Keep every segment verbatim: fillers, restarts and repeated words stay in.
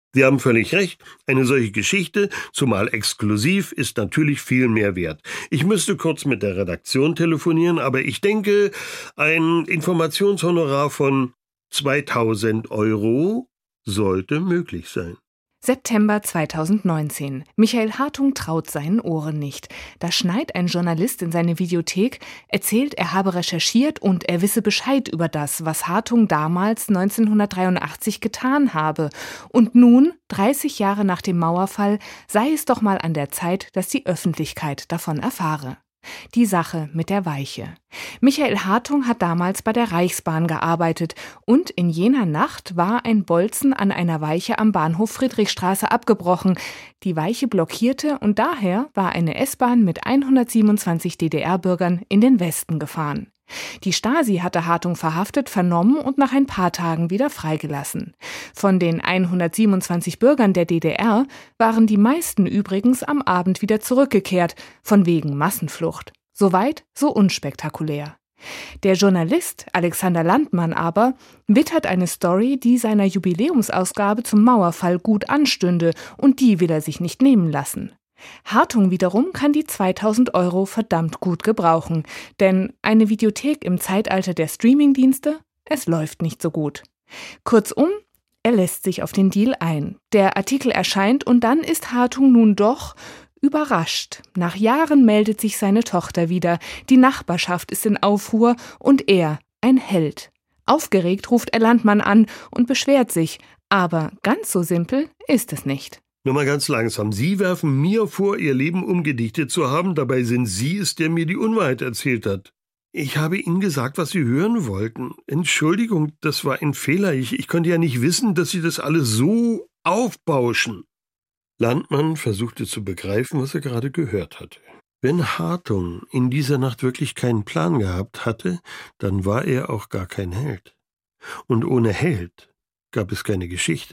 Sie haben völlig recht. Eine solche Geschichte, zumal exklusiv, ist natürlich viel mehr wert. Ich müsste kurz mit der Redaktion telefonieren, aber ich denke, ein Informationshonorar von zweitausend Euro sollte möglich sein. September zweitausendneunzehn. Michael Hartung traut seinen Ohren nicht. Da schneit ein Journalist in seine Videothek, erzählt, er habe recherchiert und er wisse Bescheid über das, was Hartung damals neunzehnhundertdreiundachtzig getan habe. Und nun, dreißig Jahre nach dem Mauerfall, sei es doch mal an der Zeit, dass die Öffentlichkeit davon erfahre. Die Sache mit der Weiche. Michael Hartung hat damals bei der Reichsbahn gearbeitet und in jener Nacht war ein Bolzen an einer Weiche am Bahnhof Friedrichstraße abgebrochen. Die Weiche blockierte und daher war eine S-Bahn mit hundertsiebenundzwanzig D D R-Bürgern in den Westen gefahren. Die Stasi hatte Hartung verhaftet, vernommen und nach ein paar Tagen wieder freigelassen. Von den hundertsiebenundzwanzig Bürgern der D D R waren die meisten übrigens am Abend wieder zurückgekehrt, von wegen Massenflucht. Soweit, so unspektakulär. Der Journalist Alexander Landmann aber wittert eine Story, die seiner Jubiläumsausgabe zum Mauerfall gut anstünde, und die will er sich nicht nehmen lassen. Hartung wiederum kann die zweitausend Euro verdammt gut gebrauchen, denn eine Videothek im Zeitalter der Streamingdienste, es läuft nicht so gut. Kurzum, er lässt sich auf den Deal ein. Der Artikel erscheint und dann ist Hartung nun doch überrascht. Nach Jahren meldet sich seine Tochter wieder, die Nachbarschaft ist in Aufruhr und er, ein Held. Aufgeregt ruft er Landmann an und beschwert sich, aber ganz so simpel ist es nicht. Nur mal ganz langsam. Sie werfen mir vor, Ihr Leben umgedichtet zu haben. Dabei sind Sie es, der mir die Unwahrheit erzählt hat. Ich habe Ihnen gesagt, was Sie hören wollten. Entschuldigung, das war ein Fehler. Ich, ich konnte ja nicht wissen, dass Sie das alles so aufbauschen. Landmann versuchte zu begreifen, was er gerade gehört hatte. Wenn Hartung in dieser Nacht wirklich keinen Plan gehabt hatte, dann war er auch gar kein Held. Und ohne Held gab es keine Geschichte.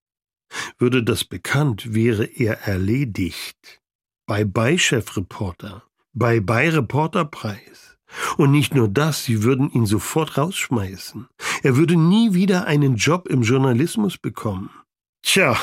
Würde das bekannt, wäre er erledigt. Bye-bye, Chefreporter. Bye-bye, Reporterpreis. Und nicht nur das, sie würden ihn sofort rausschmeißen. Er würde nie wieder einen Job im Journalismus bekommen. Tja,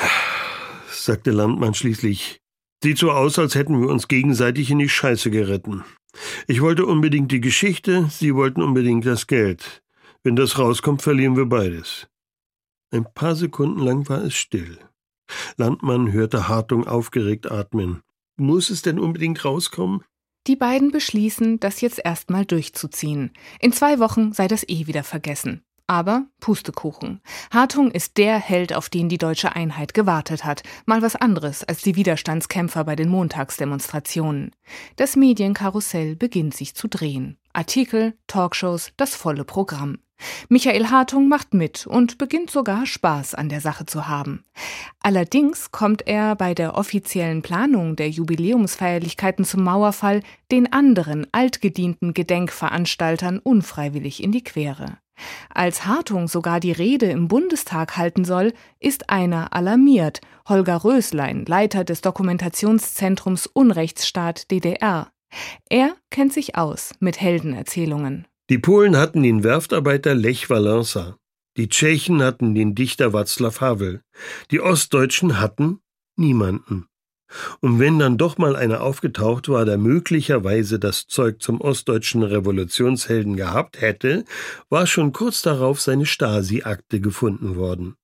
sagte Landmann schließlich, sieht so aus, als hätten wir uns gegenseitig in die Scheiße geritten. Ich wollte unbedingt die Geschichte, Sie wollten unbedingt das Geld. Wenn das rauskommt, verlieren wir beides. Ein paar Sekunden lang war es still. Landmann hörte Hartung aufgeregt atmen. Muss es denn unbedingt rauskommen? Die beiden beschließen, das jetzt erstmal durchzuziehen. In zwei Wochen sei das eh wieder vergessen. Aber Pustekuchen. Hartung ist der Held, auf den die deutsche Einheit gewartet hat. Mal was anderes als die Widerstandskämpfer bei den Montagsdemonstrationen. Das Medienkarussell beginnt sich zu drehen. Artikel, Talkshows, das volle Programm. Michael Hartung macht mit und beginnt sogar Spaß an der Sache zu haben. Allerdings kommt er bei der offiziellen Planung der Jubiläumsfeierlichkeiten zum Mauerfall den anderen altgedienten Gedenkveranstaltern unfreiwillig in die Quere. Als Hartung sogar die Rede im Bundestag halten soll, ist einer alarmiert, Holger Röslein, Leiter des Dokumentationszentrums Unrechtsstaat D D R. Er kennt sich aus mit Heldenerzählungen. Die Polen hatten den Werftarbeiter Lech Wałęsa. Die Tschechen hatten den Dichter Václav Havel. Die Ostdeutschen hatten niemanden. Und wenn dann doch mal einer aufgetaucht war, der möglicherweise das Zeug zum ostdeutschen Revolutionshelden gehabt hätte, war schon kurz darauf seine Stasi-Akte gefunden worden.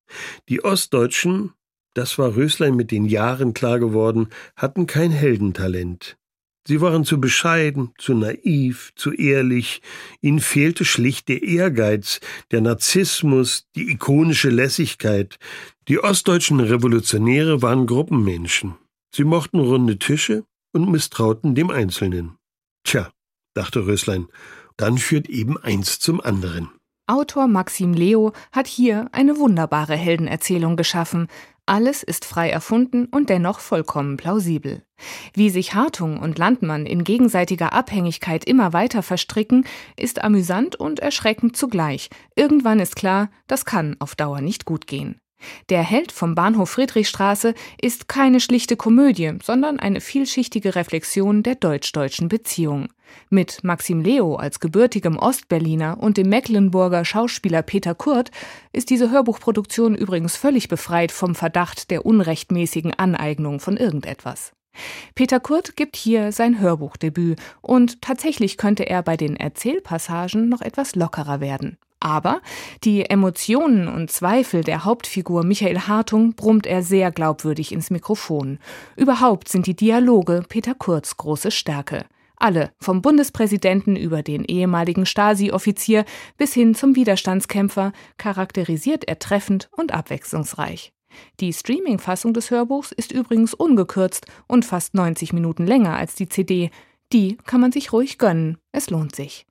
Die Ostdeutschen, das war Röslein mit den Jahren klar geworden, hatten kein Heldentalent. Sie waren zu bescheiden, zu naiv, zu ehrlich. Ihnen fehlte schlicht der Ehrgeiz, der Narzissmus, die ikonische Lässigkeit. Die ostdeutschen Revolutionäre waren Gruppenmenschen. Sie mochten runde Tische und misstrauten dem Einzelnen. Tja, dachte Röslein, dann führt eben eins zum anderen. Autor Maxim Leo hat hier eine wunderbare Heldenerzählung geschaffen. Alles ist frei erfunden und dennoch vollkommen plausibel. Wie sich Hartung und Landmann in gegenseitiger Abhängigkeit immer weiter verstricken, ist amüsant und erschreckend zugleich. Irgendwann ist klar, das kann auf Dauer nicht gut gehen. Der Held vom Bahnhof Friedrichstraße ist keine schlichte Komödie, sondern eine vielschichtige Reflexion der deutsch-deutschen Beziehung. Mit Maxim Leo als gebürtigem Ostberliner und dem Mecklenburger Schauspieler Peter Kurt ist diese Hörbuchproduktion übrigens völlig befreit vom Verdacht der unrechtmäßigen Aneignung von irgendetwas. Peter Kurt gibt hier sein Hörbuchdebüt und tatsächlich könnte er bei den Erzählpassagen noch etwas lockerer werden. Aber die Emotionen und Zweifel der Hauptfigur Michael Hartung brummt er sehr glaubwürdig ins Mikrofon. Überhaupt sind die Dialoge Peter Kurts große Stärke. Alle, vom Bundespräsidenten über den ehemaligen Stasi-Offizier bis hin zum Widerstandskämpfer, charakterisiert er treffend und abwechslungsreich. Die Streaming-Fassung des Hörbuchs ist übrigens ungekürzt und fast neunzig Minuten länger als die C D. Die kann man sich ruhig gönnen. Es lohnt sich.